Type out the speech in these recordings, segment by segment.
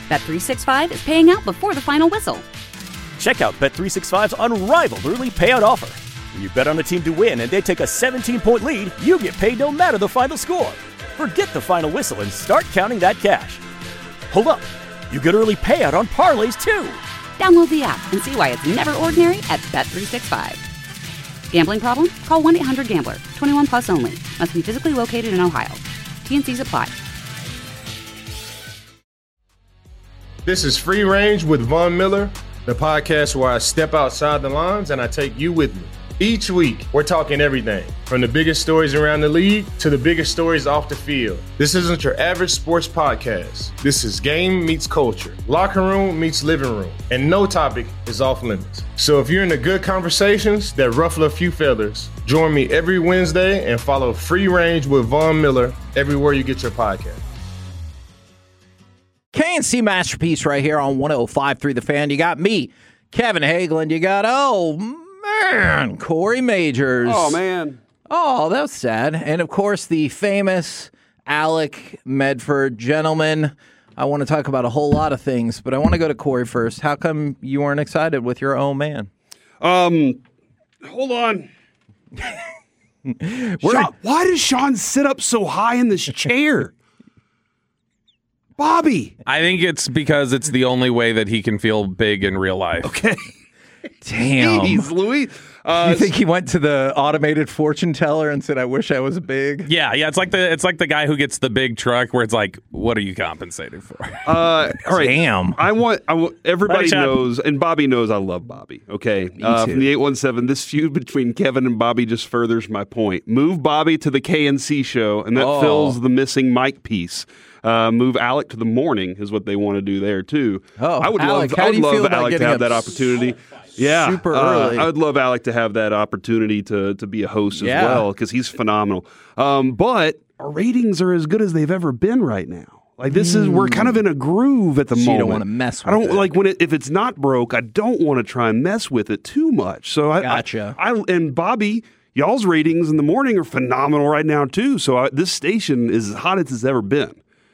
Bet365 is paying out before the final whistle. Check out Bet365's unrivaled early payout offer. When you bet on a team to win and they take a 17-point lead, you get paid no matter the final score. Forget the final whistle and start counting that cash. Hold up. You get early payout on parlays, too. Download the app and see why it's never ordinary at Bet365. Gambling problem? Call 1-800-GAMBLER. 21 plus only. Must be physically located in Ohio. T&Cs apply. This is Free Range with Von Miller, the podcast where I step outside the lines and I take you with me. Each week, we're talking everything from the biggest stories around the league to the biggest stories off the field. This isn't your average sports podcast. This is game meets culture, locker room meets living room, and no topic is off limits. So if you're into good conversations that ruffle a few feathers, join me every Wednesday and follow Free Range with Von Miller everywhere you get your podcast. KNC Masterpiece right here on 105.3 The Fan. You got me, Kevin Hagelin. You got, Corey Majors. Oh, man. Oh, that was sad. And, of course, the famous Alec Medford. Gentlemen, I want to talk about a whole lot of things, but I want to go to Corey first. How come you weren't excited with your own man? Hold on. Sean, why does Sean sit up so high in this chair? Bobby. I think it's because it's the only way that he can feel big in real life. Okay. Damn. Jeez, Louis. You think he went to the automated fortune teller and said, "I wish I was big"? Yeah. It's like the guy who gets the big truck where it's like, what are you compensated for? All right. Damn. I want everybody Right, knows, and Bobby knows I love Bobby. Okay. From the 817, this feud between Kevin and Bobby just furthers my point. Move Bobby to the KNC show, and that fills the missing mic piece. Move Alec to the morning is what they want to do there too. I would love Alec to have that opportunity. Yeah, super early. I would love Alec to have that opportunity to be a host as well because he's phenomenal. But our ratings are as good as they've ever been right now. Like we're kind of in a groove at the moment. You don't want to mess with it. I don't like if it's not broke. I don't want to try and mess with it too much. So Gotcha. And Bobby, y'all's ratings in the morning are phenomenal right now too. So this station is as hot as it's ever been.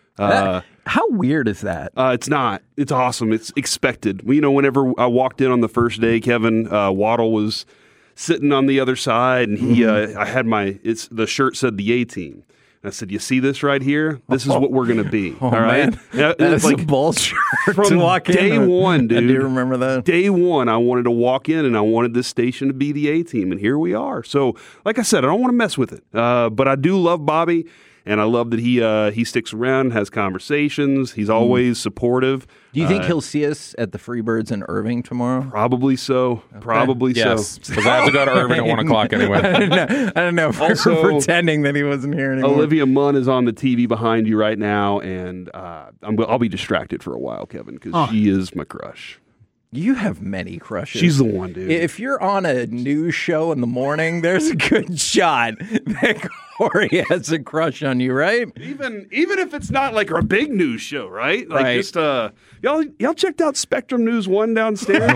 How weird is that? It's not. It's awesome. It's expected. Whenever I walked in on the first day, Kevin, Waddle was sitting on the other side, and he, I had the shirt said the A-Team. And I said, "You see this right here? This is what we're going to be." Oh, all right? Man. That's like a bold shirt from walk day in. one, dude. I do remember that. Day one, I wanted to walk in, and I wanted this station to be the A-Team, and here we are. So, like I said, I don't want to mess with it. But I do love Bobby. And I love that he sticks around, has conversations. He's always supportive. Do you think he'll see us at the Freebirds in Irving tomorrow? Probably so. Okay. Probably yes, so. Because I have to go to Irving at 1 o'clock anyway. I don't know. Also, pretending that he wasn't here anymore. Olivia Munn is on the TV behind you right now, and I'll be distracted for a while, Kevin, because she is my crush. You have many crushes. She's the one, dude. If you're on a news show in the morning, there's a good shot that Corey has a crush on you, right? Even if it's not like a big news show, right? Like right. Just y'all checked out Spectrum News 1 downstairs?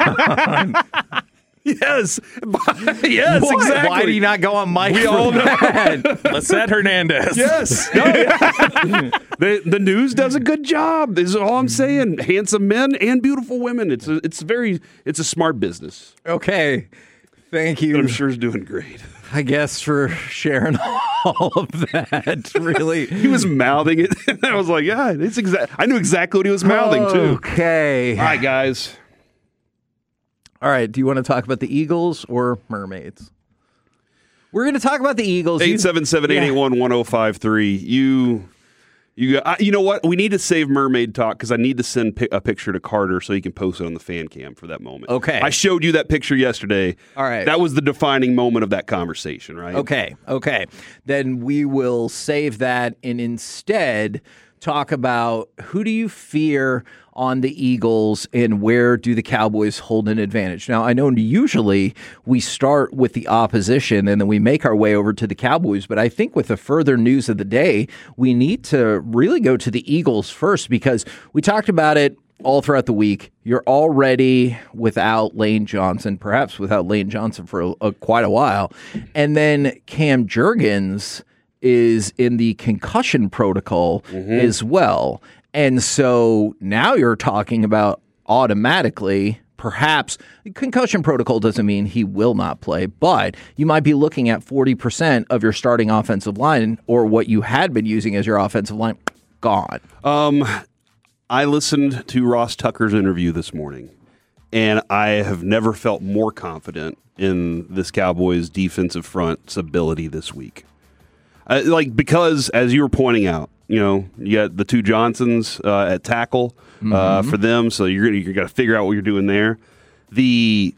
Yes. Yes, what? Exactly. Why do you not go on Mike? We all know that. Lisette Hernandez. Yes. No, yeah. The news does a good job. This is all I'm saying. Handsome men and beautiful women. It's a smart business. Okay. Thank you. But I'm sure is doing great. I guess for sharing all of that. Really. He was mouthing it. And I was like, yeah, I knew exactly what he was mouthing too. Okay. All right, guys. All right, do you want to talk about the Eagles or Mermaids? We're going to talk about the Eagles. 877-881-1053. You know what? We need to save Mermaid talk because I need to send a picture to Carter so he can post it on the fan cam for that moment. Okay. I showed you that picture yesterday. All right. That was the defining moment of that conversation, right? Okay. Then we will save that and instead talk about who do you fear on the Eagles and where do the Cowboys hold an advantage. Now, I know usually we start with the opposition and then we make our way over to the Cowboys, but I think with the further news of the day, we need to really go to the Eagles first because we talked about it all throughout the week. You're already without Lane Johnson, perhaps without Lane Johnson for quite a while. And then Cam Jurgens is in the concussion protocol as well. And so now you're talking about automatically, perhaps concussion protocol doesn't mean he will not play, but you might be looking at 40% of your starting offensive line, or what you had been using as your offensive line, gone. I listened to Ross Tucker's interview this morning, and I have never felt more confident in this Cowboys defensive front's ability this week. Because, as you were pointing out, you got the two Johnsons at tackle for them, so you got to figure out what you're doing there. The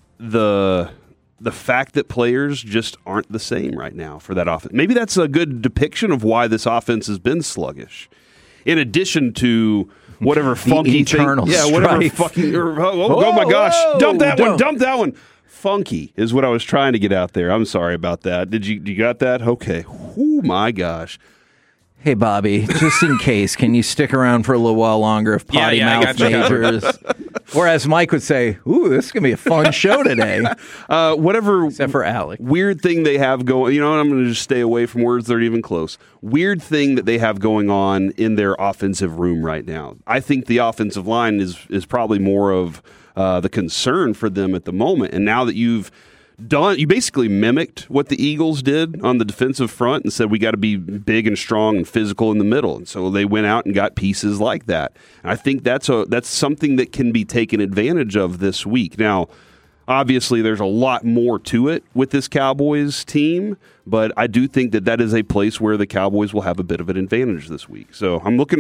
fact that players just aren't the same right now for that offense. Maybe that's a good depiction of why this offense has been sluggish. In addition to whatever funky internal thing, whatever fucking. Oh my gosh! Dump that one. Funky is what I was trying to get out there. I'm sorry about that. Did you got that? Okay. Oh my gosh. Hey, Bobby, just in case, can you stick around for a little while longer if potty mouth majors? Or as Mike would say, ooh, this is going to be a fun show today. Whatever. Except for Alec. Weird thing they have going, I'm going to just stay away from words that are even close. Weird thing that they have going on in their offensive room right now. I think the offensive line is probably more of the concern for them at the moment. And now that you basically mimicked what the Eagles did on the defensive front and said we got to be big and strong and physical in the middle. And so they went out and got pieces like that. And I think that's something that can be taken advantage of this week. Now, obviously, there's a lot more to it with this Cowboys team, but I do think that is a place where the Cowboys will have a bit of an advantage this week. So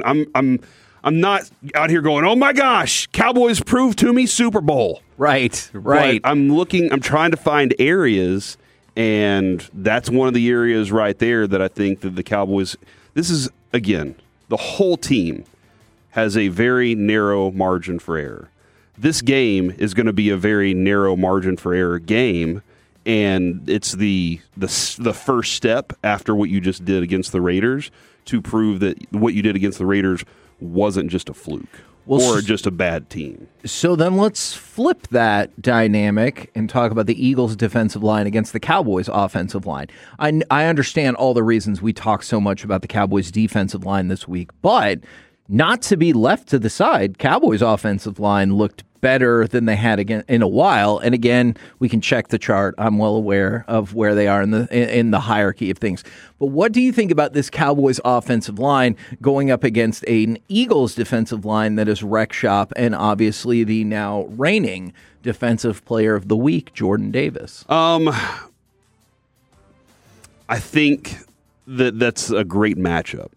I'm not out here going, oh my gosh, Cowboys proved to me Super Bowl. Right. But I'm trying to find areas, and that's one of the areas right there that I think that the Cowboys, this is, again, the whole team has a very narrow margin for error. This game is going to be a very narrow margin for error game, and it's the first step after what you just did against the Raiders to prove that what you did against the Raiders wasn't just a fluke or just a bad team. So then let's flip that dynamic and talk about the Eagles' defensive line against the Cowboys' offensive line. I understand all the reasons we talk so much about the Cowboys' defensive line this week, but not to be left to the side, Cowboys' offensive line looked better than they had in a while. And again, we can check the chart. I'm well aware of where they are in the hierarchy of things. But what do you think about this Cowboys offensive line going up against an Eagles defensive line that is wreck shop and obviously the now reigning defensive player of the week, Jordan Davis? I think that's a great matchup.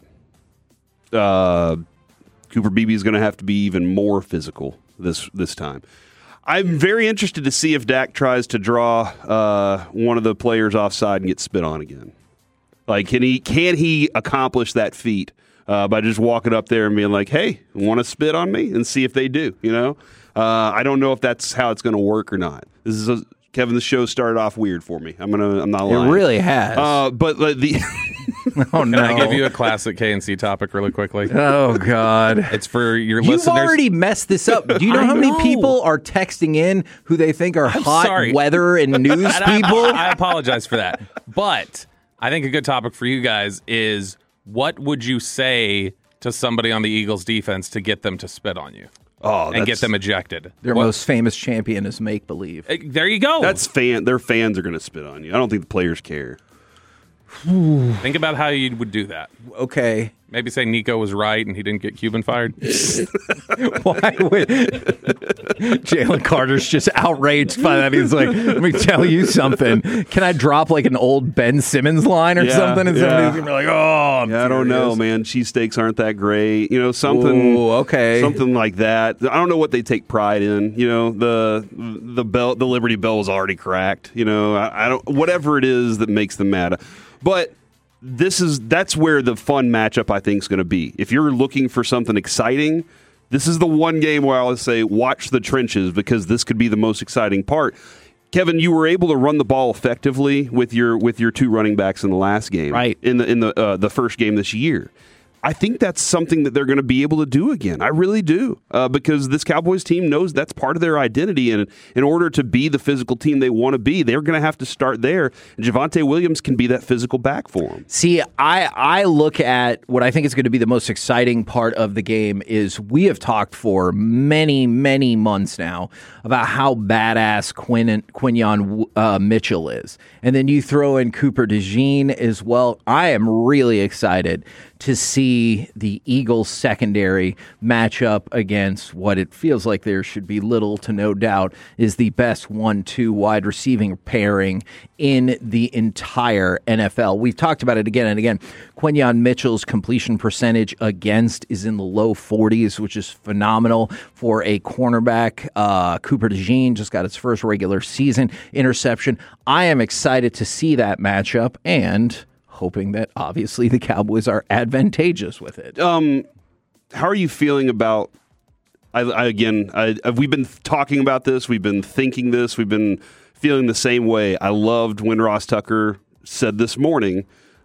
Cooper Beebe is going to have to be even more physical this time. I'm very interested to see if Dak tries to draw one of the players offside and get spit on again. Like, can he accomplish that feat by just walking up there and being like, "Hey, want to spit on me?" and see if they do. I don't know if that's how it's going to work or not. Kevin, the show started off weird for me. I'm not lying. It really has. But the. Oh, no. Can I give you a classic K&C topic really quickly? Oh, God. It's for your You've listeners. You've already messed this up. Do you know how many people are texting in who they think are hot weather and news people? I apologize for that. But I think a good topic for you guys is, what would you say to somebody on the Eagles defense to get them to spit on you? And get them ejected. Their most famous champion is make-believe. There you go. Their fans are going to spit on you. I don't think the players care. Think about how you would do that. Okay. Maybe say Nico was right and he didn't get Cuban fired. Why would Jalen Carter's just outraged by that? He's like, let me tell you something. Can I drop like an old Ben Simmons line or something? And somebody's going to be like, oh, I don't know, man. Cheesesteaks aren't that great. Something like that. I don't know what they take pride in. The Liberty Bell was already cracked. I don't, whatever it is that makes them mad. But that's where the fun matchup, I think, is going to be. If you're looking for something exciting, this is the one game where I'll say watch the trenches, because this could be the most exciting part. Kevin, you were able to run the ball effectively with your two running backs in the last game, right? In the first game this year. I think that's something that they're going to be able to do again. I really do, because this Cowboys team knows that's part of their identity, and in order to be the physical team they want to be, they're going to have to start there, and Javonte Williams can be that physical back for them. See, I look at what I think is going to be the most exciting part of the game is we have talked for many, many months now about how badass Quinyon Mitchell is, and then you throw in Cooper DeJean as well. I am really excited to see the Eagles secondary match up against what it feels like there should be little to no doubt is the best 1-2 wide receiving pairing in the entire NFL. We've talked about it again and again. Quinyon Mitchell's completion percentage against is in the low 40s, which is phenomenal for a cornerback. Cooper DeJean just got his first regular season interception. I am excited to see that matchup and hoping that obviously the Cowboys are advantageous with it. How are you feeling about? We've been talking about this. We've been thinking this. We've been feeling the same way. I loved when Ross Tucker said this morning,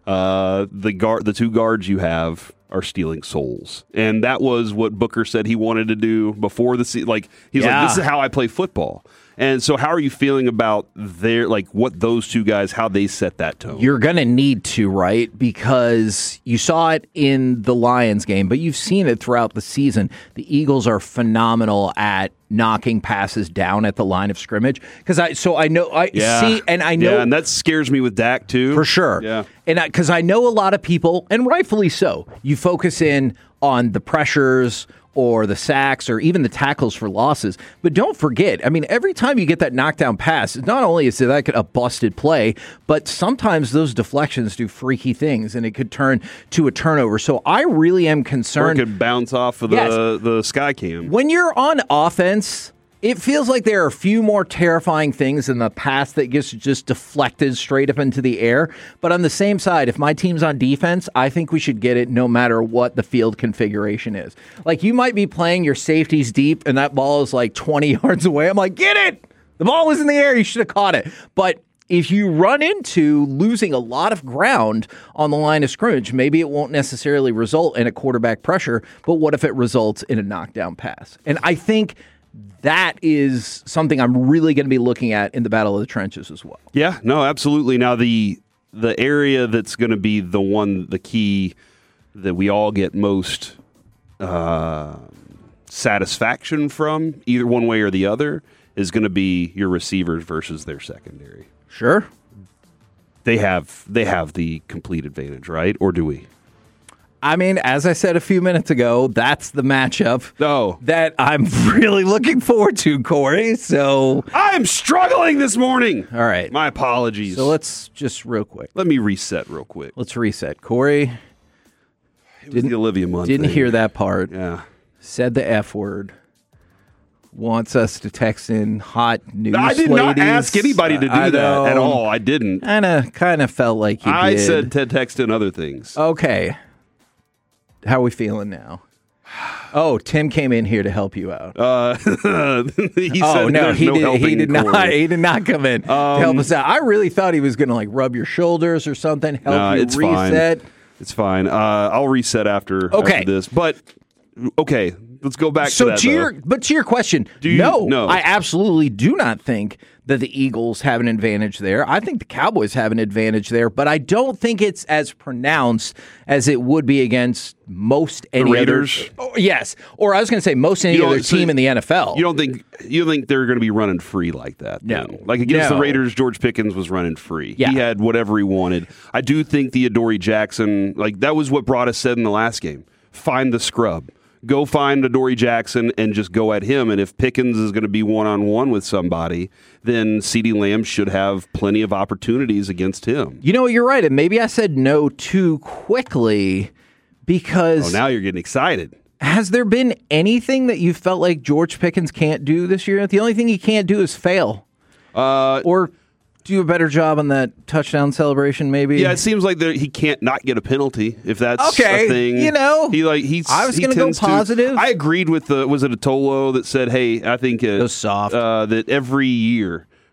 the two guards you have are stealing souls, and that was what Booker said he wanted to do before the season. Like he's like, this is how I play football. And so how are you feeling about what those two guys, how they set that tone? You're going to need to, right? Because you saw it in the Lions game, but you've seen it throughout the season. The Eagles are phenomenal at knocking passes down at the line of scrimmage. I know, and that scares me with Dak too. For sure. Yeah. And because I know a lot of people, and rightfully so, you focus in on the pressures or the sacks or even the tackles for losses. But don't forget, I mean, every time you get that knockdown pass, not only is that a busted play, but sometimes those deflections do freaky things and it could turn to a turnover. So I really am concerned. Or it could bounce off of the sky cam. When you're on offense, it feels like there are a few more terrifying things in the pass that gets just deflected straight up into the air. But on the same side, if my team's on defense, I think we should get it no matter what the field configuration is. Like, you might be playing your safeties deep, and that ball is like 20 yards away. I'm like, get it! The ball was in the air. You should have caught it. But if you run into losing a lot of ground on the line of scrimmage, maybe it won't necessarily result in a quarterback pressure, but what if it results in a knockdown pass? And I think that is something I'm really going to be looking at in the Battle of the Trenches as well. Yeah, no, absolutely. Now, the area that's going to be the key that we all get most satisfaction from, either one way or the other, is going to be your receivers versus their secondary. Sure. They have the complete advantage, right? Or do we? I mean, as I said a few minutes ago, that's the matchup that I'm really looking forward to, Corey. So I'm struggling this morning. All right. My apologies. So let's just real quick. Let me reset real quick. Let's reset. Corey didn't the Olivia Munn didn't thing. Hear that part. Yeah. Said the F word. Wants us to text in hot news. I did not ask anybody to do that at all. I didn't. Kind of felt like you did. I said to text in other things. Okay. How are we feeling now? Oh, Tim came in here to help you out. He did not come in to help us out. I really thought he was going to rub your shoulders or something, help you reset. Fine. It's fine. I'll reset after this. But okay, let's go back to that. To your question, no, I absolutely do not think that the Eagles have an advantage there. I think the Cowboys have an advantage there, but I don't think it's as pronounced as it would be against most any Raiders. Yes, or I was going to say most any other team in the NFL. You don't think they're going to be running free like that? No, like against the Raiders, George Pickens was running free. Yeah. He had whatever he wanted. I do think the Adoree Jackson, that was what Broadus said in the last game. Find the scrub. Go find Adoree Jackson and just go at him. And if Pickens is going to be one-on-one with somebody, then CeeDee Lamb should have plenty of opportunities against him. You know, you're right. And maybe I said no too quickly because... Oh, now you're getting excited. Has there been anything that you felt like George Pickens can't do this year? The only thing he can't do is fail. Or do a better job on that touchdown celebration, maybe? Yeah, it seems like he can't not get a penalty if that's a thing. You know, I was going to go positive. I agreed with was it Atolo that said, "Hey, I think it was soft that every year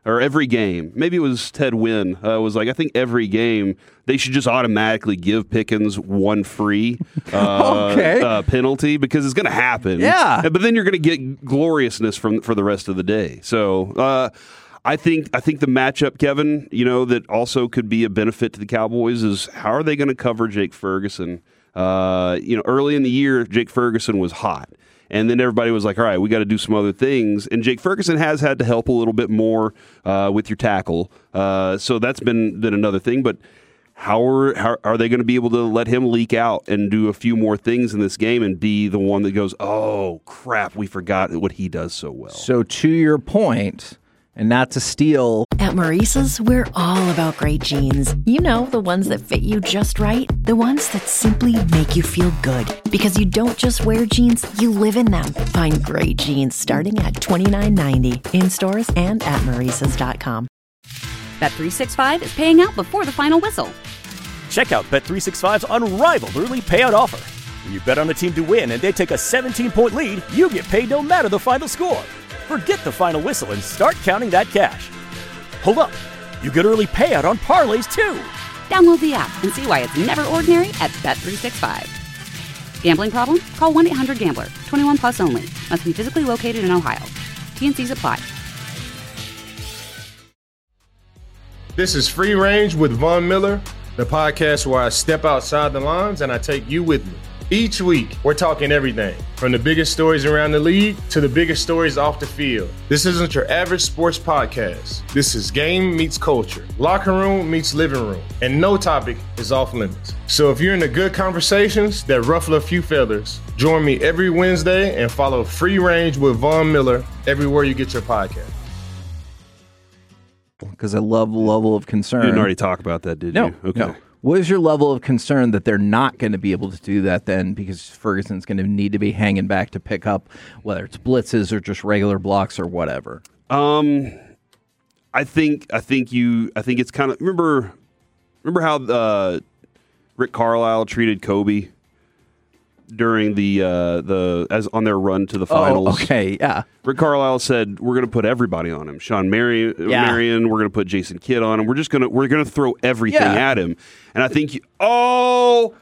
or every game. Maybe it was Ted Wynn. Was like, I think every game they should just automatically give Pickens one free penalty because it's going to happen. Yeah. But then you're going to get gloriousness for the rest of the day. So I think the matchup, Kevin, that also could be a benefit to the Cowboys is how are they going to cover Jake Ferguson? Early in the year, Jake Ferguson was hot. And then everybody was like, all right, we got to do some other things. And Jake Ferguson has had to help a little bit more with your tackle. So that's been another thing. But how are they going to be able to let him leak out and do a few more things in this game and be the one that goes, oh, crap, we forgot what he does so well? So to your point, and not to steal. At Maurice's, we're all about great jeans. You know, the ones that fit you just right. The ones that simply make you feel good. Because you don't just wear jeans, you live in them. Find great jeans starting at $29.90 in stores and at Maurice's.com. Bet365 is paying out before the final whistle. Check out Bet365's unrivaled early payout offer. When you bet on a team to win and they take a 17-point lead, you get paid no matter the final score. Forget the final whistle and start counting that cash. Hold up. You get early payout on parlays, too. Download the app and see why it's never ordinary at Bet365. Gambling problem? Call 1-800-GAMBLER. 21 plus only. Must be physically located in Ohio. T&Cs apply. This is Free Range with Von Miller, the podcast where I step outside the lines and I take you with me. Each week, we're talking everything from the biggest stories around the league to the biggest stories off the field. This isn't your average sports podcast. This is game meets culture, locker room meets living room, and no topic is off limits. So if you're into good conversations that ruffle a few feathers, join me every Wednesday and follow Free Range with Von Miller everywhere you get your podcast. Because I love the level of concern. You didn't already talk about that, did No, you? Okay. no. What is your level of concern that they're not going to be able to do that then because Ferguson's going to need to be hanging back to pick up whether it's blitzes or just regular blocks or whatever? I think it's kind of remember how Rick Carlisle treated Kobe during the as on their run to the finals. Oh, okay, yeah. Rick Carlisle said we're going to put everybody on him. Sean Marion, we're going to put Jason Kidd on him. We're going to throw everything at him. And I think oh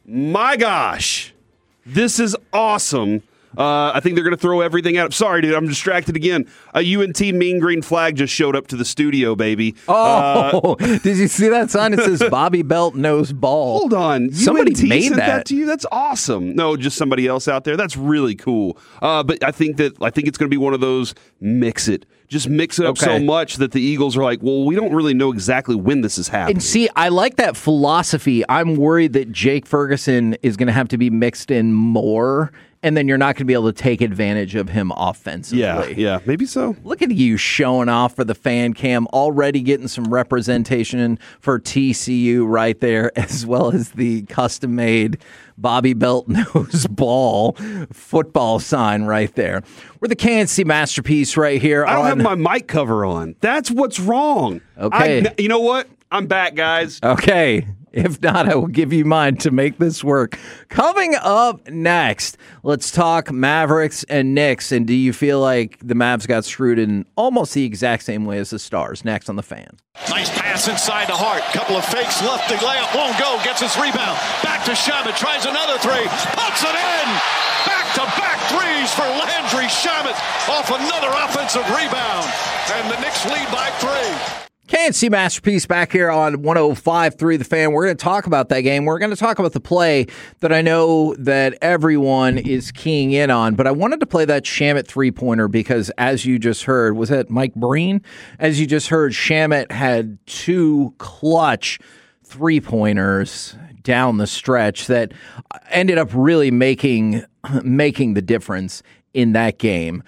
my gosh, this is awesome. I think they're going to throw everything at him. Sorry, dude, I'm distracted again. A UNT Mean Green flag just showed up to the studio, baby. Oh, did you see that sign? It says Bobby Belt knows ball. Hold on. Somebody UNT made sent that to you? That's awesome. No, just somebody else out there. That's really cool. But I think it's going to be one of those mix it. Just mix it up so much that the Eagles are like, well, we don't really know exactly when this is happening. And see, I like that philosophy. I'm worried that Jake Ferguson is going to have to be mixed in more, and then you're not going to be able to take advantage of him offensively. Yeah, maybe so. Look at you showing off for the fan cam, already getting some representation for TCU right there, as well as the custom-made Bobby Belt knows ball football sign right there. We're the KNC Masterpiece right here. I don't have my mic cover on. That's what's wrong. Okay. You know what? I'm back, guys. Okay. If not, I will give you mine to make this work. Coming up next, let's talk Mavericks and Knicks. And do you feel like the Mavs got screwed in almost the exact same way as the Stars? Next on The Fan. Nice pass inside to Hart. Couple of fakes left. The layup won't go. Gets his rebound. Back to Shamet. Tries another three. Puts it in. Back-to-back threes for Landry Shamet off another offensive rebound. And the Knicks lead by 3. KNC Masterpiece back here on 105.3 The Fan. We're going to talk about that game. We're going to talk about the play that I know that everyone is keying in on, but I wanted to play that Shamet three-pointer because, as you just heard, was that Mike Breen? As you just heard, Shamet had 2 clutch three-pointers down the stretch that ended up really making the difference in that game.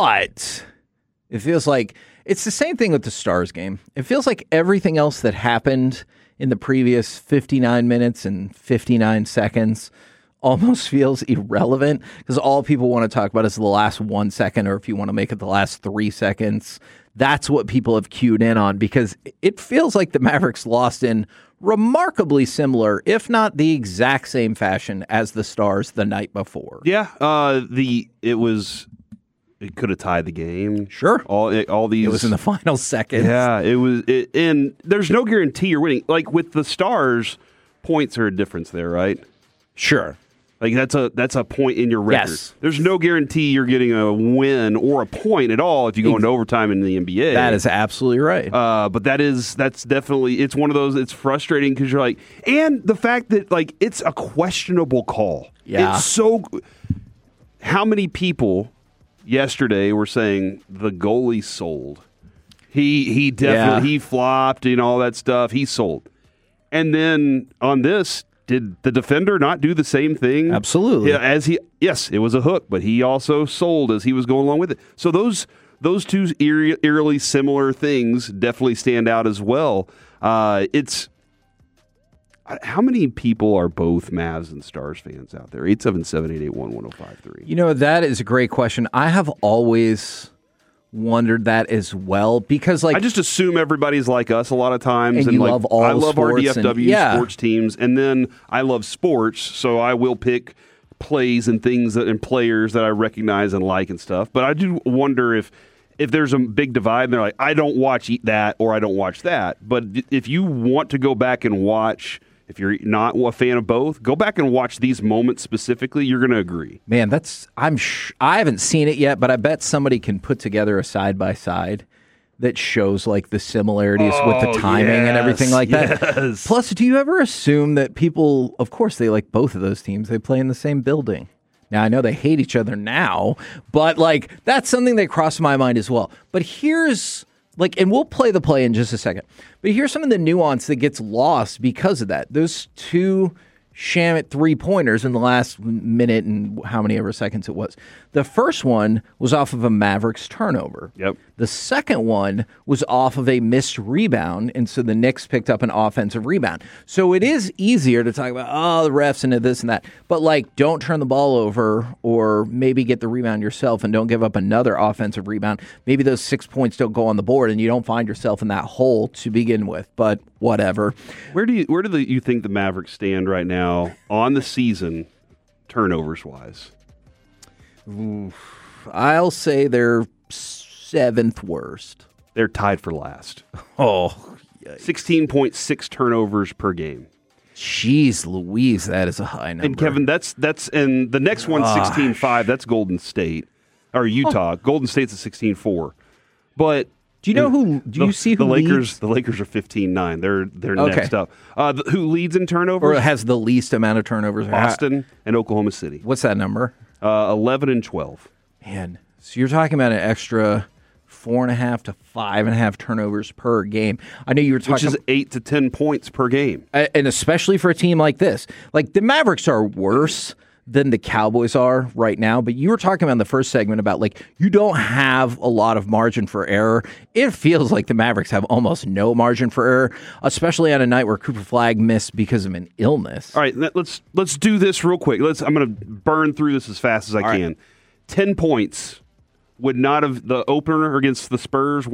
But it feels like it's the same thing with the Stars game. It feels like everything else that happened in the previous 59 minutes and 59 seconds almost feels irrelevant because all people want to talk about is the last 1 second, or if you want to make it the last 3 seconds, that's what people have cued in on because it feels like the Mavericks lost in remarkably similar, if not the exact same fashion as the Stars the night before. Yeah, it was It could have tied the game. Sure. All these. It was in the final seconds. Yeah, it was. And there's no guarantee you're winning. Like with the Stars, points are a difference there, right? Sure. Like that's a point in your record. Yes. There's no guarantee you're getting a win or a point at all if you go into overtime in the NBA. That is absolutely right. But that's definitely, it's one of those. It's frustrating because you're like, and the fact that like it's a questionable call. Yeah. It's so. How many people yesterday were saying the goalie sold? He definitely he flopped and all that stuff. He sold, and then on this. Did the defender not do the same thing? Absolutely. Yeah, yes, it was a hook, but he also sold as he was going along with it. So those two eerily similar things definitely stand out as well. It's how many people are both Mavs and Stars fans out there? 877-881-1053. You know, that is a great question. I have always wondered that as well because like I just assume everybody's like us a lot of times, and you like, love all I love our sports DFW sports teams, and then I love sports, so I will pick plays and things and players that I recognize and like and stuff. But I do wonder if there's a big divide and they're like, I don't watch that or I don't watch that. But if you want to go back and watch, if you're not a fan of both, go back and watch these moments specifically. You're going to agree. Man, I haven't seen it yet, but I bet somebody can put together a side-by-side that shows like the similarities with the timing and everything like that. Yes. Plus, do you ever assume that people, of course, they like both of those teams, they play in the same building? Now, I know they hate each other now, but like that's something that crossed my mind as well. But here's like, and we'll play the play in just a second, but here's some of the nuance that gets lost because of that. Those two Shamet 3-pointers in the last minute and how many ever seconds it was. The first one was off of a Mavericks turnover. Yep. The second one was off of a missed rebound, and so the Knicks picked up an offensive rebound. So it is easier to talk about, the refs and this and that, but like don't turn the ball over or maybe get the rebound yourself and don't give up another offensive rebound. Maybe those 6 points don't go on the board and you don't find yourself in that hole to begin with, but whatever. Where do you think the Mavericks stand right now on the season, turnovers wise? I'll say they're 7th worst. They're tied for last. Oh, 16.6 turnovers per game. Jeez Louise, that is a high number. And Kevin, that's and the next one 16.5. That's Golden State or Utah. Golden State's at 16.4. But do you know who? Do you see who the Lakers? leads? The Lakers are 15-9. They're next up. Who leads in turnovers? Or has the least amount of turnovers? Boston and Oklahoma City. What's that number? 11 and 12. Man, so you're talking about an extra 4.5 to 5.5 turnovers per game. I know you were talking, which is 8 to 10 points per game, and especially for a team like this. Like the Mavericks are worse than the Cowboys are right now, but you were talking about in the first segment about like you don't have a lot of margin for error. It feels like the Mavericks have almost no margin for error, especially on a night where Cooper Flagg missed because of an illness. All right, let's do this real quick. I'm going to burn through this as fast as I can. Right. 10 points would not have the opener against the Spurs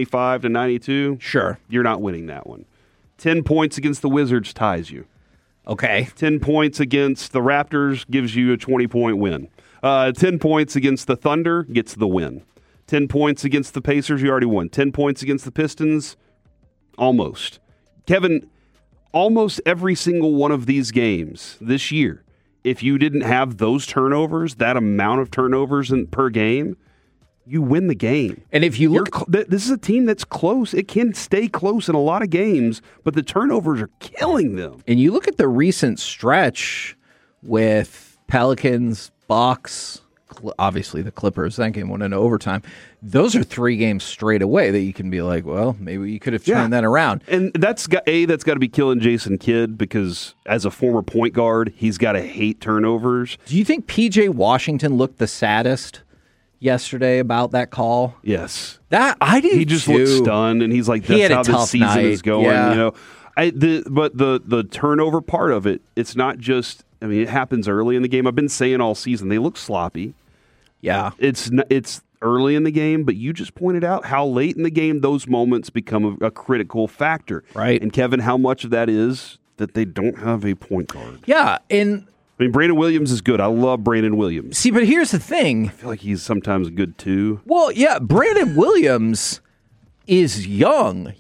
125-92. Sure, you're not winning that one. 10 points against the Wizards ties you. Okay. 10 points against the Raptors gives you a 20-point win. 10 points against the Thunder gets the win. 10 points against the Pacers, you already won. 10 points against the Pistons, almost. Kevin, almost every single one of these games this year, if you didn't have those turnovers, that amount of turnovers per game, you win the game. And if you look, this is a team that's close. It can stay close in a lot of games, but the turnovers are killing them. And you look at the recent stretch with Pelicans, Bucks, obviously the Clippers, that game went into overtime. Those are 3 games straight away that you can be like, well, maybe you could have turned that around. And that's got to be killing Jason Kidd because as a former point guard, he's got to hate turnovers. Do you think P.J. Washington looked the saddest yesterday about that call? Yes. That I did. He just looked stunned, and he's like, "That's how this season is going." Yeah. You know, but the turnover part of it, it's not just. I mean, it happens early in the game. I've been saying all season they look sloppy. Yeah, it's early in the game, but you just pointed out how late in the game those moments become a critical factor. Right. And Kevin, how much of that is that they don't have a point guard? Yeah, and I mean, Brandon Williams is good. I love Brandon Williams. See, but here's the thing. I feel like he's sometimes good too. Well, yeah, Brandon Williams is young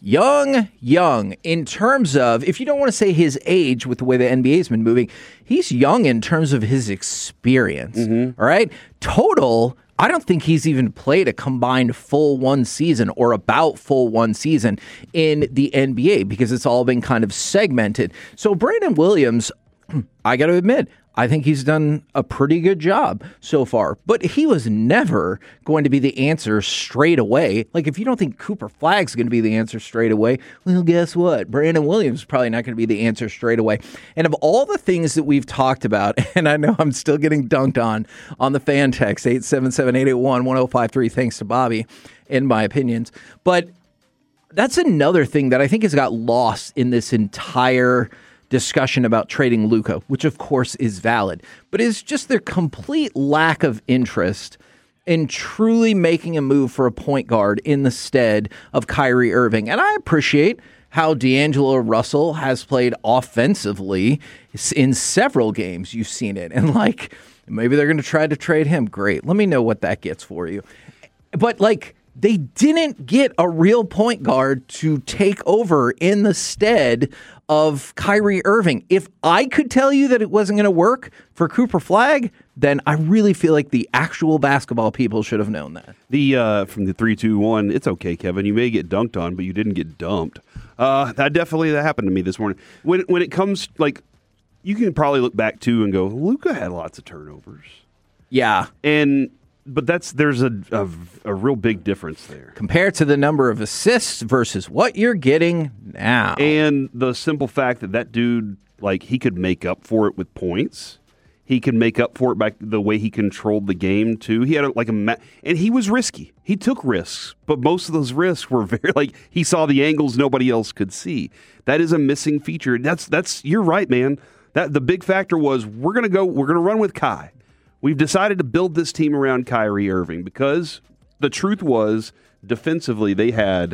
in terms of, if you don't want to say his age with the way the NBA's been moving, he's young in terms of his experience. All right? Total, I don't think he's even played a combined full one season or about full one season in the NBA because it's all been kind of segmented. So Brandon Williams, I got to admit, I think he's done a pretty good job so far, but he was never going to be the answer straight away. Like, if you don't think Cooper Flagg's going to be the answer straight away, well, guess what? Brandon Williams is probably not going to be the answer straight away. And of all the things that we've talked about, and I know I'm still getting dunked on the fan text, 877-881-1053, thanks to Bobby, in my opinions. But that's another thing that I think has got lost in this entire discussion about trading Luka, which of course is valid, but is just their complete lack of interest in truly making a move for a point guard in the stead of Kyrie Irving. And I appreciate how D'Angelo Russell has played offensively in several games. You've seen it. And like, maybe they're going to try to trade him. Great. Let me know what that gets for you. But like, they didn't get a real point guard to take over in the stead of Kyrie Irving. If I could tell you that it wasn't going to work for Cooper Flagg, then I really feel like the actual basketball people should have known that. From the 3-2-1, it's okay, Kevin. You may get dunked on, but you didn't get dumped. That happened to me this morning. When it comes, like, you can probably look back too and go, Luka had lots of turnovers. Yeah. But there's a real big difference there. Compared to the number of assists versus what you're getting now. And the simple fact that dude, like, he could make up for it with points. He could make up for it by the way he controlled the game, too. He had and he was risky. He took risks, but most of those risks were very, like, he saw the angles nobody else could see. That is a missing feature. You're right, man. That the big factor was we're going to run with Kai. We've decided to build this team around Kyrie Irving because the truth was defensively they had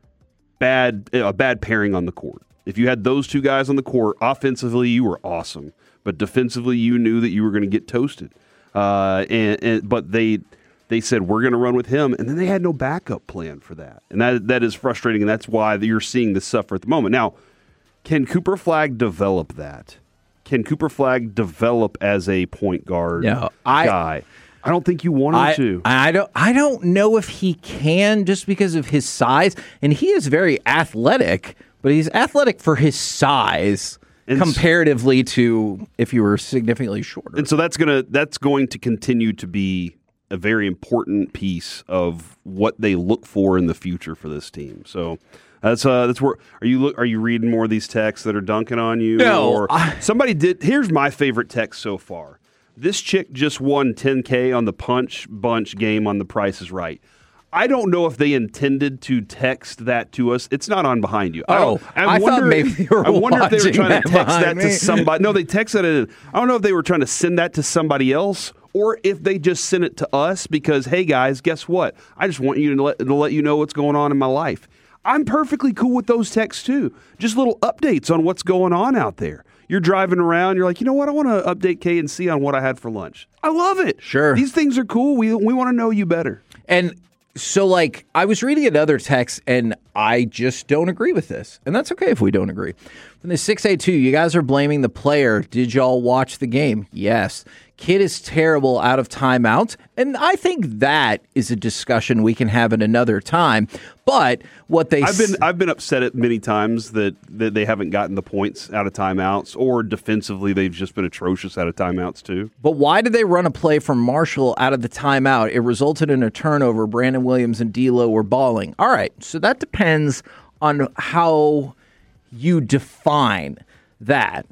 a bad pairing on the court. If you had those two guys on the court, offensively you were awesome, but defensively you knew that you were going to get toasted. But they said we're going to run with him, and then they had no backup plan for that, and that is frustrating, and that's why you're seeing this suffer at the moment. Now, can Cooper Flagg develop that? Can Cooper Flagg develop as a point guard guy? I don't think you want him to. I don't know if he can just because of his size, and he is very athletic, but he's athletic for his size comparatively to if you were significantly shorter. And so that's going to continue to be a very important piece of what they look for in the future for this team. So. That's where are you reading more of these texts that are dunking on you? No, somebody did. Here's my favorite text so far. This chick just won $10K on the Punch Bunch game on The Price is Right. I don't know if they intended to text that to us. It's not on Behind You. I wonder if they were trying to text that to somebody. No, they texted it. I don't know if they were trying to send that to somebody else or if they just sent it to us because, hey, guys, guess what? I just want you to let you know what's going on in my life. I'm perfectly cool with those texts, too. Just little updates on what's going on out there. You're driving around. You're like, you know what? I want to update K&C on what I had for lunch. I love it. Sure. These things are cool. We want to know you better. And so, like, I was reading another text, and I just don't agree with this. And that's okay if we don't agree. From the 682, you guys are blaming the player. Did y'all watch the game? Yes. Kid is terrible out of timeouts. And I think that is a discussion we can have at another time. But what I've been upset at many times that they haven't gotten the points out of timeouts, or defensively they've just been atrocious out of timeouts too. But why did they run a play from Marshall out of the timeout? It resulted in a turnover. Brandon Williams and D'Lo were balling. All right, so that depends on how you define that,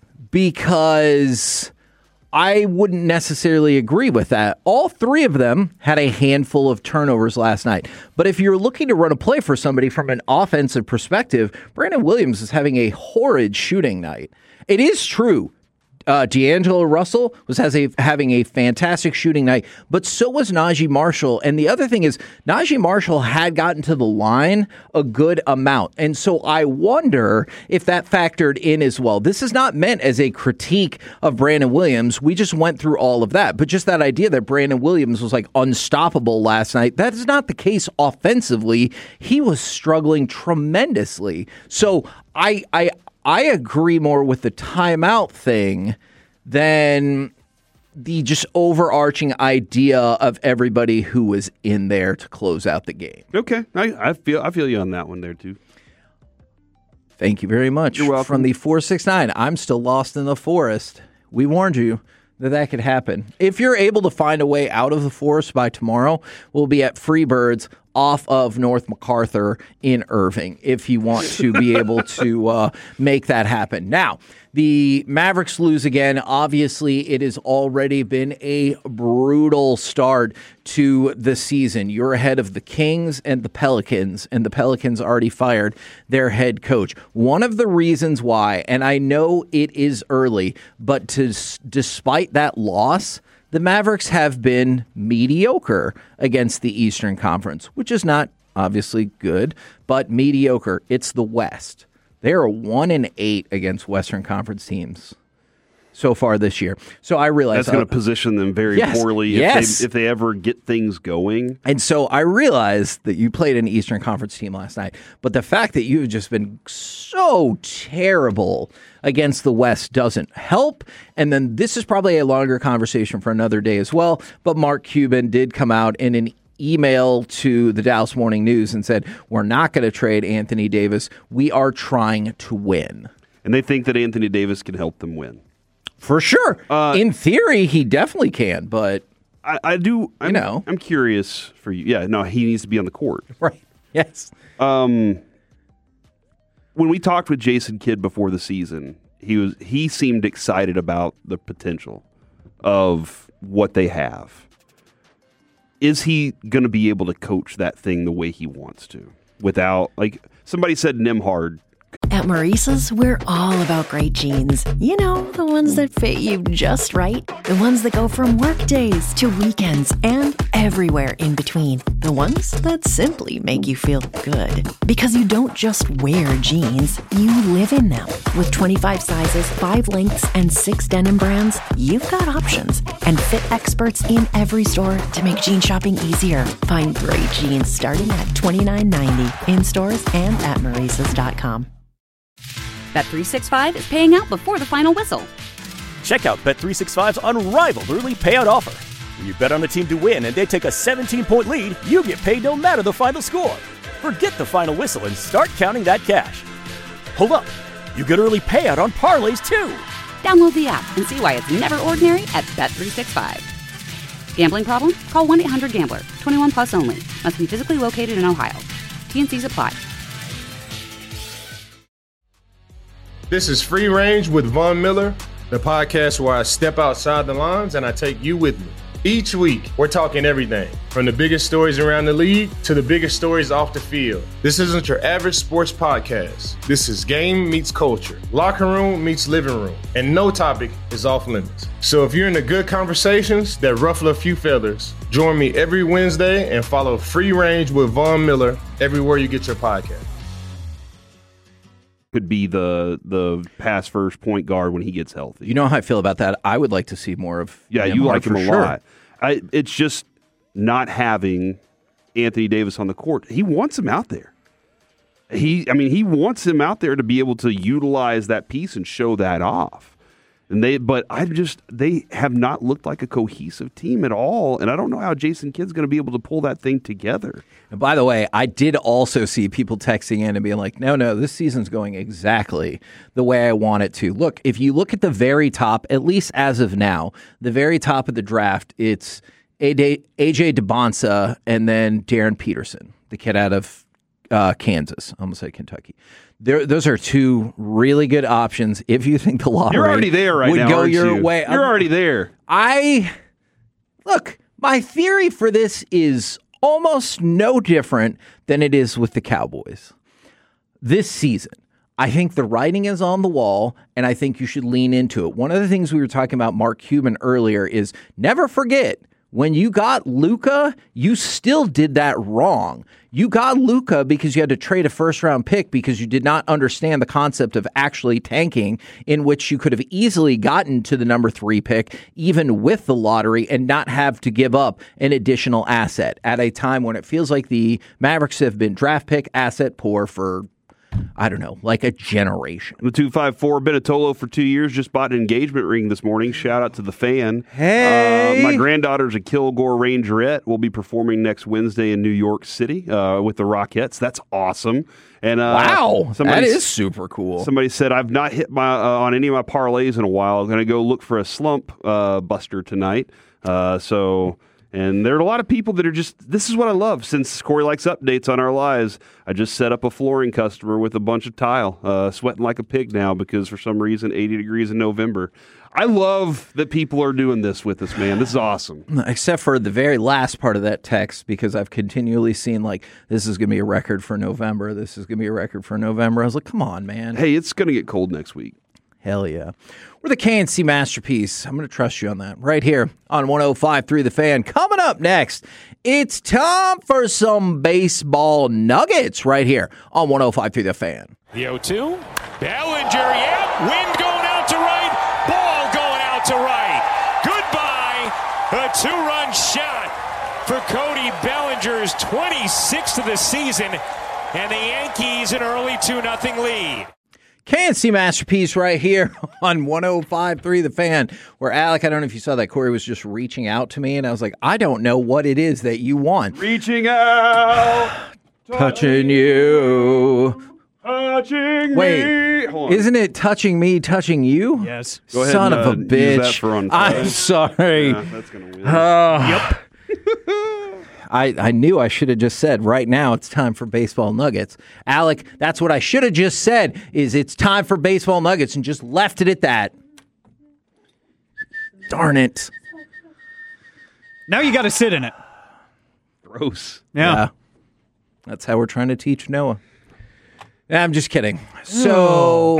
because I wouldn't necessarily agree with that. All three of them had a handful of turnovers last night. But if you're looking to run a play for somebody from an offensive perspective, Brandon Williams is having a horrid shooting night. It is true. D'Angelo Russell was having a fantastic shooting night, but so was Najee Marshall. And the other thing is, Najee Marshall had gotten to the line a good amount. And so I wonder if that factored in as well. This is not meant as a critique of Brandon Williams. We just went through all of that. But just that idea that Brandon Williams was like unstoppable last night, that is not the case offensively. He was struggling tremendously. So I agree more with the timeout thing than the just overarching idea of everybody who was in there to close out the game. Okay, I feel you on that one there too. Thank you very much. You're welcome. From the 469, I'm still lost in the forest. We warned you that could happen. If you're able to find a way out of the forest by tomorrow, we'll be at Freebirds off of North MacArthur in Irving, if you want to be able to make that happen. Now, the Mavericks lose again. Obviously, it has already been a brutal start to the season. You're ahead of the Kings and the Pelicans already fired their head coach. One of the reasons why, and I know it is early, but despite that loss, the Mavericks have been mediocre against the Eastern Conference, which is not obviously good, but mediocre. It's the West. They are 1-8 against Western Conference teams so far this year. So I realize that's going to position them very poorly if they ever get things going. And so I realized that you played an Eastern Conference team last night, but the fact that you've just been so terrible against the West doesn't help. And then this is probably a longer conversation for another day as well. But Mark Cuban did come out in an email to the Dallas Morning News and said, we're not going to trade Anthony Davis. We are trying to win. And they think that Anthony Davis can help them win. For sure. In theory, he definitely can, but I'm curious for you. Yeah, no, he needs to be on the court. Right. Yes. When we talked with Jason Kidd before the season, he seemed excited about the potential of what they have. Is he going to be able to coach that thing the way he wants to? Without, like, somebody said Nembhard. At Maurice's, we're all about great jeans. You know, the ones that fit you just right. The ones that go from work days to weekends and everywhere in between. The ones that simply make you feel good. Because you don't just wear jeans, you live in them. With 25 sizes, 5 lengths, and 6 denim brands, you've got options. And fit experts in every store to make jean shopping easier. Find great jeans starting at $29.90 in stores and at Maurice's.com. Bet365 is paying out before the final whistle. Check out Bet365's unrivaled early payout offer. When you bet on the team to win and they take a 17-point lead, you get paid no matter the final score. Forget the final whistle and start counting that cash. Hold up. You get early payout on parlays, too. Download the app and see why it's never ordinary at Bet365. Gambling problem? Call 1-800-GAMBLER. 21 plus only. Must be physically located in Ohio. T&Cs apply. This is Free Range with Von Miller, the podcast where I step outside the lines and I take you with me. Each week, we're talking everything from the biggest stories around the league to the biggest stories off the field. This isn't your average sports podcast. This is game meets culture, locker room meets living room, and no topic is off limits. So if you're into good conversations that ruffle a few feathers, join me every Wednesday and follow Free Range with Von Miller everywhere you get your podcast. Could be the pass first point guard when he gets healthy. You know how I feel about that? I would like to see more of you like him a lot. It's just not having Anthony Davis on the court. He wants him out there. He wants him out there to be able to utilize that piece and show that off. And they have not looked like a cohesive team at all. And I don't know how Jason Kidd's going to be able to pull that thing together. And by the way, I did also see people texting in and being like, no, this season's going exactly the way I want it to. Look, if you look at the very top, at least as of now, the very top of the draft, it's AJ DeBonsa and then Darren Peterson, the kid out of Kansas. I almost said Kentucky. Those are two really good options if you think the lottery You're already there right would now, go aren't your you? way. You're already there. Look, my theory for this is almost no different than it is with the Cowboys this season. I think the writing is on the wall, and I think you should lean into it. One of the things we were talking about Mark Cuban earlier is never forget, when you got Luka, you still did that wrong. You got Luka because you had to trade a first-round pick because you did not understand the concept of actually tanking, in which you could have easily gotten to the number 3 pick, even with the lottery, and not have to give up an additional asset at a time when it feels like the Mavericks have been draft pick asset poor for, I don't know, like a generation. The 254 Benitolo for 2 years just bought an engagement ring this morning. Shout out to the fan. Hey! My granddaughter's a Kilgore Rangerette. Will be performing next Wednesday in New York City with the Rockettes. That's awesome. And wow, that is super cool. Somebody said, I've not hit my on any of my parlays in a while. I'm going to go look for a slump buster tonight. And there are a lot of people that are just, this is what I love. Since Corey likes updates on our lives, I just set up a flooring customer with a bunch of tile, sweating like a pig now because for some reason 80 degrees in November. I love that people are doing this with us, man. This is awesome. Except for the very last part of that text, because I've continually seen like, this is going to be a record for November. This is going to be a record for November. I was like, come on, man. Hey, it's going to get cold next week. Hell yeah. We're the KNC Masterpiece. I'm going to trust you on that. Right here on 105.3 The Fan. Coming up next, it's time for some baseball nuggets right here on 105.3 The Fan. The 0-2. Bellinger, yep. Wind going out to right. Ball going out to right. Goodbye. A 2-run shot for Cody Bellinger's 26th of the season. And the Yankees an early 2-0 lead. KNC Masterpiece right here on 105.3 The Fan, where Alec, I don't know if you saw that, Corey was just reaching out to me, and I was like, I don't know what it is that you want. Reaching out. Touching you. Touching Wait, me. Isn't it touching me, touching you? Yes. Go ahead Son and, of a bitch. Use that for on I'm sorry. Yeah, that's going to win. Yep. I knew I should have just said, right now it's time for baseball nuggets. Alec, that's what I should have just said, is it's time for baseball nuggets, and just left it at that. Darn it. Now you got to sit in it. Gross. Yeah. That's how we're trying to teach Noah. I'm just kidding. So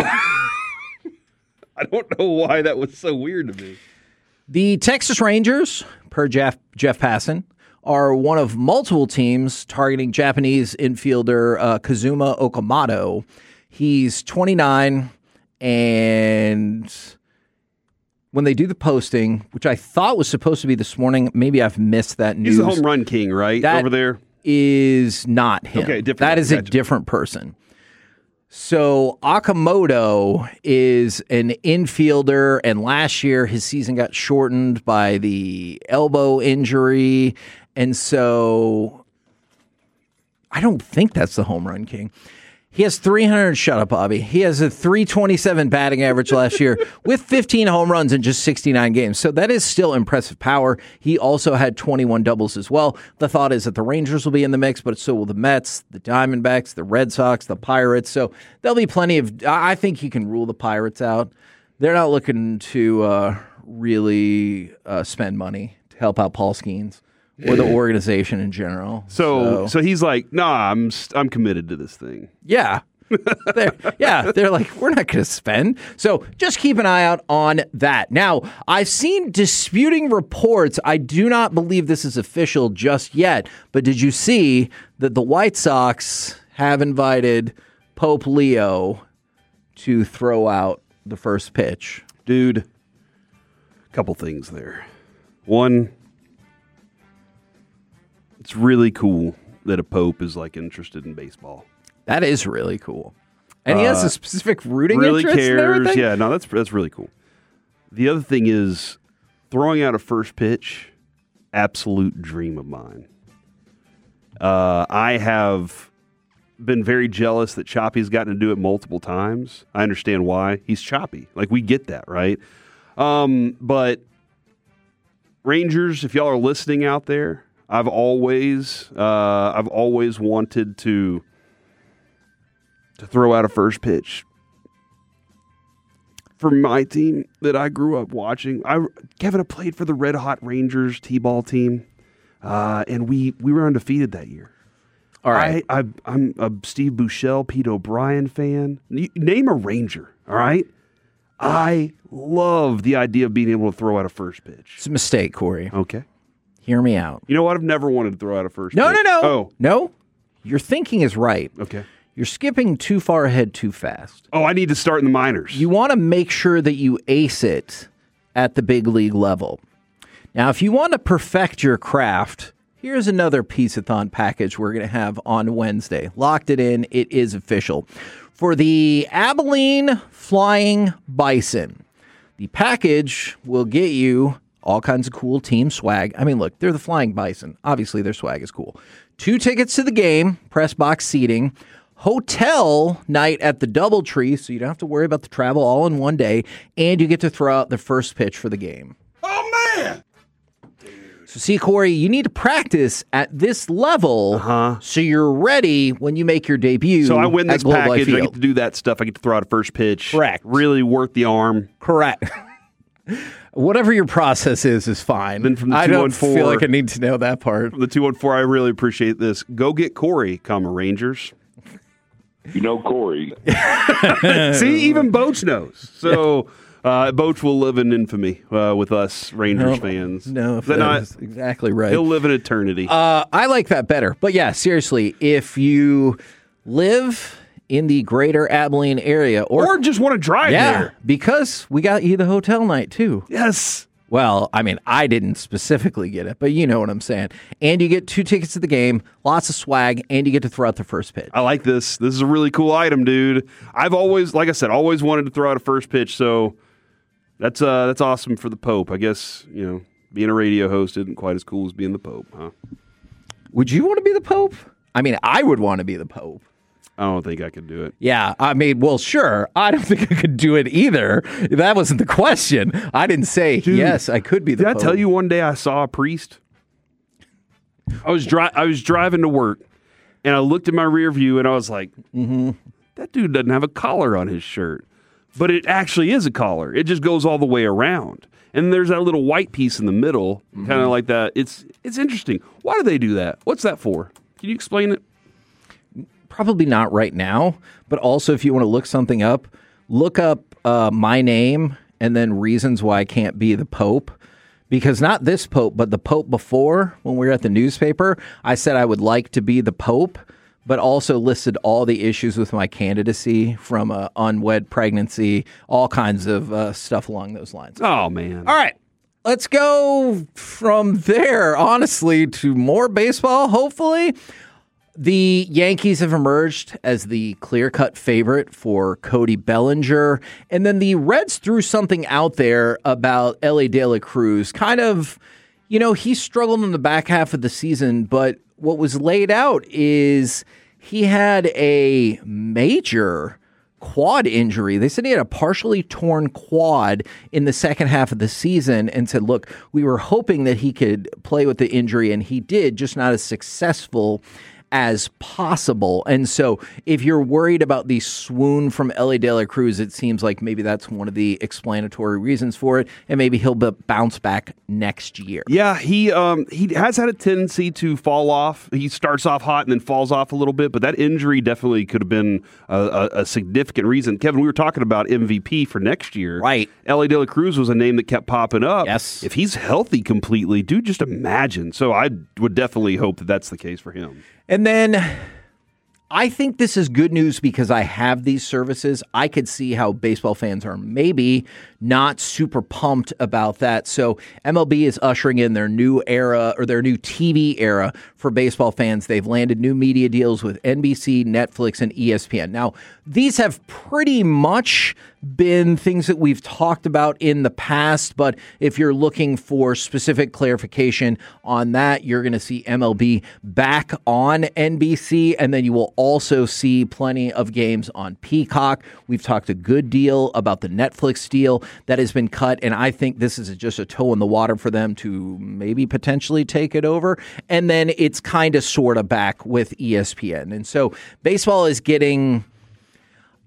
I don't know why that was so weird to me. the Texas Rangers, per Jeff Passan, are one of multiple teams targeting Japanese infielder Kazuma Okamoto. He's 29, and when they do the posting, which I thought was supposed to be this morning, maybe I've missed that news. He's the home run king, right? That over there? Is not him. Okay, different. That is a different person. So Okamoto is an infielder, and last year his season got shortened by the elbow injury, and so I don't think that's the home run king. He has 300. Shut up, Bobby. He has a 327 batting average last year with 15 home runs in just 69 games. So that is still impressive power. He also had 21 doubles as well. The thought is that the Rangers will be in the mix, but so will the Mets, the Diamondbacks, the Red Sox, the Pirates. So there'll be plenty of. I think he can rule the Pirates out. They're not looking to really spend money to help out Paul Skeens or the organization in general. So he's like, nah, I'm committed to this thing. Yeah. They're like, we're not going to spend. So just keep an eye out on that. Now, I've seen disputing reports. I do not believe this is official just yet, but did you see that the White Sox have invited Pope Leo to throw out the first pitch? Dude, a couple things there. One, it's really cool that a Pope is like interested in baseball. That is really cool. And he has a specific rooting really interest cares. and everything? Yeah, no, that's really cool. The other thing is throwing out a first pitch, absolute dream of mine. I have been very jealous that Choppy's gotten to do it multiple times. I understand why. He's choppy. Like, we get that, right? But Rangers, if y'all are listening out there, I've always wanted to throw out a first pitch for my team that I grew up watching. Kevin, I played for the Red Hot Rangers T-ball team, and we were undefeated that year. All right. I'm a Steve Buechele, Pete O'Brien fan. Name a Ranger, all right? I love the idea of being able to throw out a first pitch. It's a mistake, Corey. Okay. Hear me out. You know what? I've never wanted to throw out a first pitch. No. No. Your thinking is right. Okay. You're skipping too far ahead too fast. Oh, I need to start in the minors. You want to make sure that you ace it at the big league level. Now, if you want to perfect your craft, here's another Piece-a-thon package we're going to have on Wednesday. Locked it in. It is official. For the Abilene Flying Bison, the package will get you all kinds of cool team swag. I mean, look, they're the Flying Bison. Obviously, their swag is cool. 2 tickets to the game, press box seating, hotel night at the Doubletree, so you don't have to worry about the travel all in one day, and you get to throw out the first pitch for the game. Oh, man! So see, Corey, you need to practice at this level so you're ready when you make your debut. So I win this package. Field. I get to do that stuff. I get to throw out a first pitch. Correct. Really work the arm. Correct. Whatever your process is fine. Then from the I 214, don't feel like I need to know that part. From the 214, I really appreciate this. Go get Corey, Rangers. You know Corey. See, even Boach knows. So Boach will live in infamy with us Rangers fans. No, that's exactly right. He'll live in eternity. I like that better. But yeah, seriously, if you live in the greater Abilene area or just want to drive there. Because we got you the hotel night too. Yes. Well, I mean, I didn't specifically get it, but you know what I'm saying. And you get 2 tickets to the game, lots of swag, and you get to throw out the first pitch. I like this. This is a really cool item, dude. I've always, like I said, always wanted to throw out a first pitch, so that's awesome for the Pope. I guess, being a radio host isn't quite as cool as being the Pope, huh? Would you want to be the Pope? I mean, I would want to be the Pope. I don't think I could do it. Yeah, I mean, well, sure. I don't think I could do it either. That wasn't the question. I didn't say, dude, yes, I could be the Pope. Did I tell you one day I saw a priest? I was driving to work, and I looked in my rear view, and I was like, that dude doesn't have a collar on his shirt. But it actually is a collar. It just goes all the way around. And there's that little white piece in the middle, kind of like that. It's interesting. Why do they do that? What's that for? Can you explain it? Probably not right now, but also if you want to look something up, look up my name and then reasons why I can't be the Pope. Because not this Pope, but the Pope before, when we were at the newspaper, I said I would like to be the Pope, but also listed all the issues with my candidacy from unwed pregnancy, all kinds of stuff along those lines. Oh, man. All right. Let's go from there, honestly, to more baseball, hopefully. The Yankees have emerged as the clear-cut favorite for Cody Bellinger. And then the Reds threw something out there about Elly De La Cruz. Kind of, he struggled in the back half of the season, but what was laid out is he had a major quad injury. They said he had a partially torn quad in the second half of the season and said, look, we were hoping that he could play with the injury, and he did, just not as successful as possible. And so if you're worried about the swoon from Elly De La Cruz, it seems like maybe that's one of the explanatory reasons for it, and maybe he'll bounce back next year. Yeah, he has had a tendency to fall off. He starts off hot and then falls off a little bit, but that injury definitely could have been a significant reason. Kevin, we were talking about MVP for next year. Right. Elly De La Cruz was a name that kept popping up. Yes. If he's healthy completely, dude, just imagine. So I would definitely hope that that's the case for him. And then I think this is good news because I have these services. I could see how baseball fans are maybe not super pumped about that. So MLB is ushering in their new era, or their new TV era for baseball fans. They've landed new media deals with NBC, Netflix, and ESPN. Now, these have pretty much been things that we've talked about in the past, but if you're looking for specific clarification on that, you're going to see MLB back on NBC, and then you will also see plenty of games on Peacock. We've talked a good deal about the Netflix deal that has been cut, and I think this is just a toe in the water for them to maybe potentially take it over, and then it's kind of sort of back with ESPN. And so baseball is getting...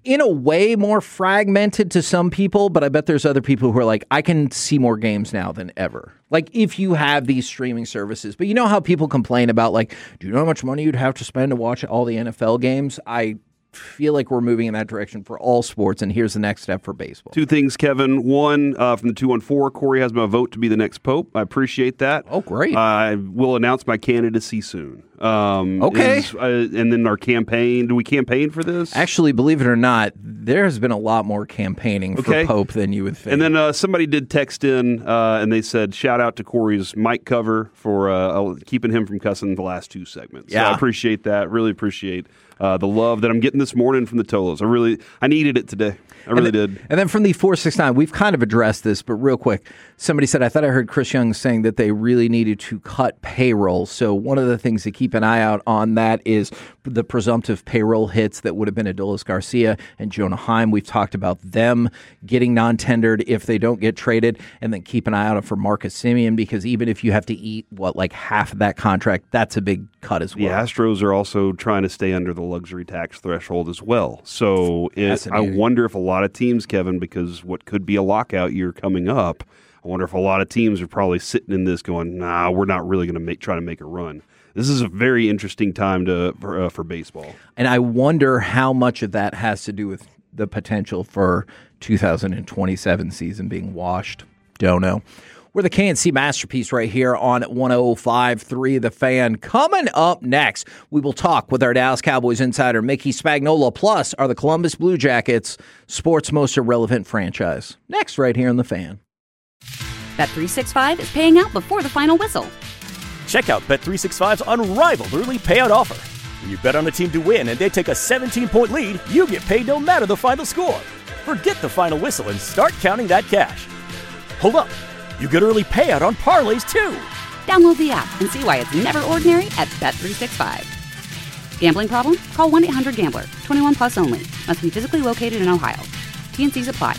in a way more fragmented to some people, but I bet there's other people who are like, I can see more games now than ever. Like if you have these streaming services. But you know how people complain about like, do you know how much money you'd have to spend to watch all the NFL games? I feel like we're moving in that direction for all sports, and here's the next step for baseball. Two things, Kevin. One, from the 214, Corey has my vote to be the next pope. I appreciate that. Oh, great. I will announce my candidacy soon. Okay. And then our campaign. Do we campaign for this? Actually, believe it or not, there has been a lot more campaigning for Pope than you would think. And then somebody did text in, and they said, shout out to Corey's mic cover for keeping him from cussing the last two segments. Yeah. So I appreciate that. Really appreciate the love that I'm getting this morning from the Tolos. I needed it today. I really did. And then from the 469, we've kind of addressed this, but real quick, somebody said, I thought I heard Chris Young saying that they really needed to cut payroll. So one of the things to keep an eye out on that is the presumptive payroll hits that would have been Adolis Garcia and Jonah Heim. We've talked about them getting non-tendered if they don't get traded, and then keep an eye out for Marcus Semien, because even if you have to eat, like half of that contract, that's a big cut as well. The Astros are also trying to stay under the luxury tax threshold as well. So I wonder if a lot of teams, Kevin, because what could be a lockout year coming up, I wonder if a lot of teams are probably sitting in this going, nah, we're not really going to try to make a run. This is a very interesting time for baseball. And I wonder how much of that has to do with the potential for 2027 season being washed. Don't know. We're the KNC Masterpiece right here on 105.3 The Fan. Coming up next, we will talk with our Dallas Cowboys insider, Mickey Spagnola. Plus, are the Columbus Blue Jackets sports' most irrelevant franchise? Next, right here on The Fan. Bet365 is paying out before the final whistle. Check out Bet365's unrivaled early payout offer. When you bet on a team to win and they take a 17-point lead, you get paid no matter the final score. Forget the final whistle and start counting that cash. Hold up. You get early payout on parlays, too. Download the app and see why it's never ordinary at Bet365. Gambling problem? Call 1-800-GAMBLER. 21 plus only. Must be physically located in Ohio. T&Cs apply.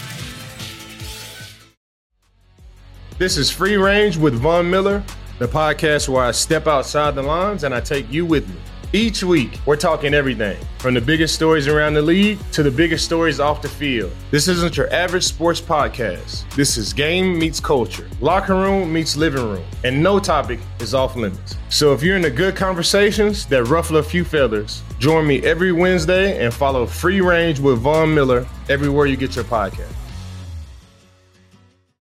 This is Free Range with Von Miller, the podcast where I step outside the lines and I take you with me. Each week, we're talking everything from the biggest stories around the league to the biggest stories off the field. This isn't your average sports podcast. This is game meets culture, locker room meets living room, and no topic is off limits. So if you're into good conversations that ruffle a few feathers, join me every Wednesday and follow Free Range with Von Miller everywhere you get your podcast.